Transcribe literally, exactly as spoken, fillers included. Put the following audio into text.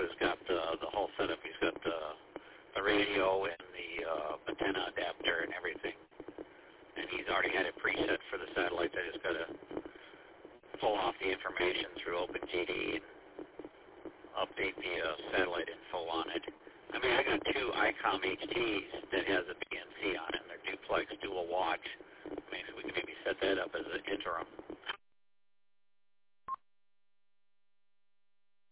has got uh, the whole setup. He's got uh, the radio and the uh, antenna adapter and everything. And he's already had it preset for the satellites. I just got to pull off the information through OpenGD and update the uh, satellite info on it. I mean, I got two ICOM H Ts that has a B N C on it, and they're duplex dual watch. I mean, so we can maybe set that up as an interim.